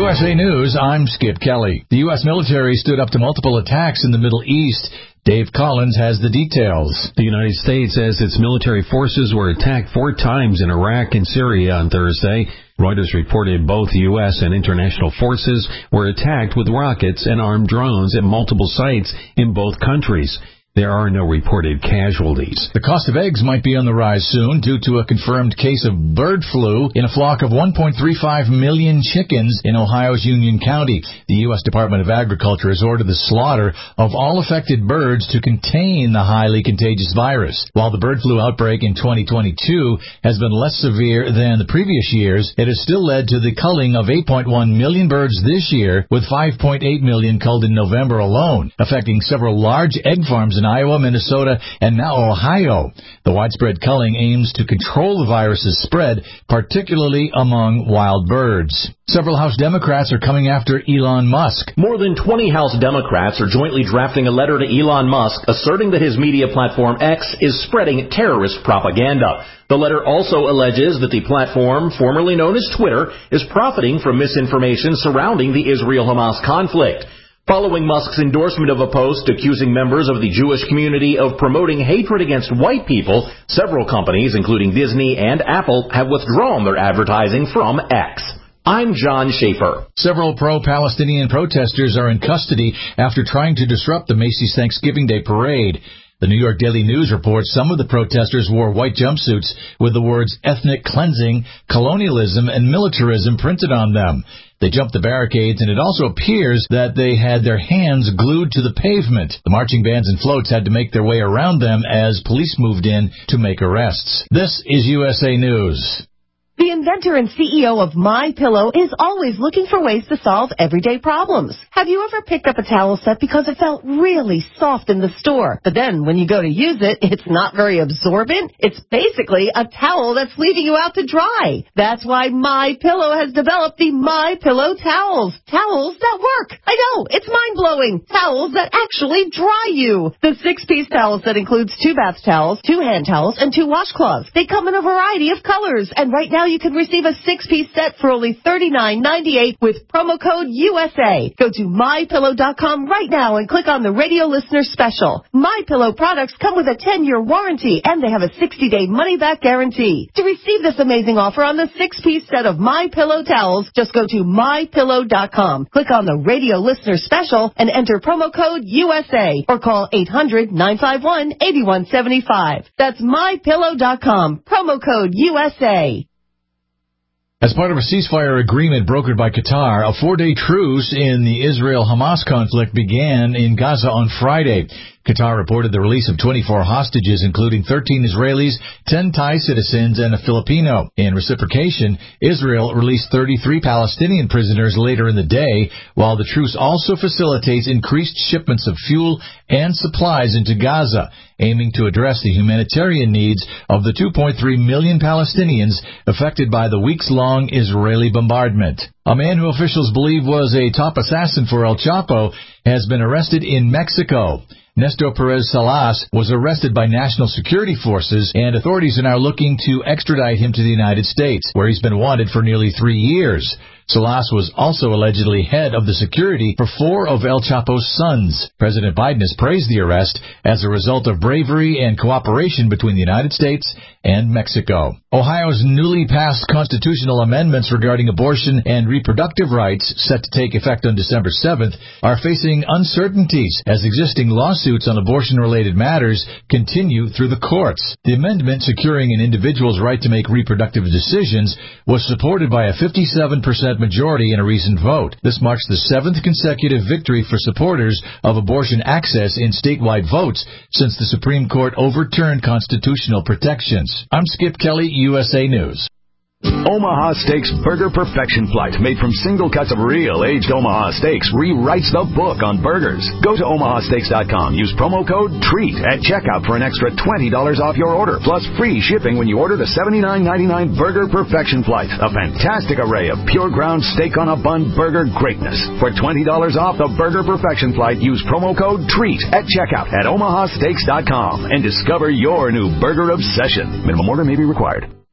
USA News, I'm Skip Kelly. The U.S. military stood up to multiple attacks in the Middle East. Dave Collins has the details. The United States says its military forces were attacked 4 times in Iraq and Syria on Thursday. Reuters reported both U.S. and international forces were attacked with rockets and armed drones at multiple sites in both countries. There are no reported casualties. The cost of eggs might be on the rise soon due to a confirmed case of bird flu in a flock of 1.35 million chickens in Ohio's Union County. The U.S. Department of Agriculture has ordered the slaughter of all affected birds to contain the highly contagious virus. While the bird flu outbreak in 2022 has been less severe than the previous years, it has still led to the culling of 8.1 million birds this year, with 5.8 million culled in November alone, affecting several large egg farms in Iowa, Minnesota, and now Ohio. The widespread culling aims to control the virus's spread, particularly among wild birds. Several House Democrats are coming after Elon Musk. More than 20 House Democrats are jointly drafting a letter to Elon Musk asserting that his media platform X is spreading terrorist propaganda. The letter also alleges that the platform, formerly known as Twitter, is profiting from misinformation surrounding the Israel-Hamas conflict. Following Musk's endorsement of a post accusing members of the Jewish community of promoting hatred against white people, several companies, including Disney and Apple, have withdrawn their advertising from X. I'm John Schaefer. Several pro-Palestinian protesters are in custody after trying to disrupt the Macy's Thanksgiving Day parade. The New York Daily News reports some of the protesters wore white jumpsuits with the words ethnic cleansing, colonialism, and militarism printed on them. They jumped the barricades, and it also appears that they had their hands glued to the pavement. The marching bands and floats had to make their way around them as police moved in to make arrests. This is USA News. The inventor and CEO of MyPillow is always looking for ways to solve everyday problems. Have you ever picked up a towel set because it felt really soft in the store, but then when you go to use it, it's not very absorbent? It's basically a towel that's leaving you out to dry. That's why MyPillow has developed the MyPillow towels. Towels that work. I know, it's mind-blowing. Towels that actually dry you. The 6-piece towel set includes 2 bath towels, 2 hand towels, and 2 washcloths. They come in a variety of colors, and right now you can receive a 6-piece set for only $39.98 with promo code USA. Go to MyPillow.com right now and click on the radio listener special. MyPillow products come with a 10-year warranty, and they have a 60-day money-back guarantee. To receive this amazing offer on the 6-piece set of MyPillow towels, just go to MyPillow.com. Click on the radio listener special and enter promo code USA or call 800-951-8175. That's MyPillow.com. Promo code USA. As part of a ceasefire agreement brokered by Qatar, a 4-day truce in the Israel-Hamas conflict began in Gaza on Friday. Qatar reported the release of 24 hostages, including 13 Israelis, 10 Thai citizens, and a Filipino. In reciprocation, Israel released 33 Palestinian prisoners later in the day, while the truce also facilitates increased shipments of fuel and supplies into Gaza, aiming to address the humanitarian needs of the 2.3 million Palestinians affected by the weeks-long Israeli bombardment. A man who officials believe was a top assassin for El Chapo has been arrested in Mexico. Nestor Perez Salas was arrested by national security forces, and authorities are now looking to extradite him to the United States, where he's been wanted for nearly 3 years. Salas was also allegedly head of the security for 4 of El Chapo's sons. President Biden has praised the arrest as a result of bravery and cooperation between the United States and Mexico. Ohio's newly passed constitutional amendments regarding abortion and reproductive rights, set to take effect on December 7th, are facing uncertainties as existing lawsuits on abortion-related matters continue through the courts. The amendment securing an individual's right to make reproductive decisions was supported by a 57% majority in a recent vote. This marks the 7th consecutive victory for supporters of abortion access in statewide votes since the Supreme Court overturned constitutional protections. I'm Skip Kelly, USA News. Omaha Steaks Burger Perfection Flight, made from single cuts of real aged Omaha steaks, rewrites the book on burgers. Go to omahasteaks.com. Use promo code TREAT at checkout for an extra $20 off your order, plus free shipping when you order the $79.99 Burger Perfection Flight, a fantastic array of pure ground steak on a bun burger greatness. For $20 off the Burger Perfection Flight, use promo code TREAT at checkout at omahasteaks.com and discover your new burger obsession. Minimum order may be required.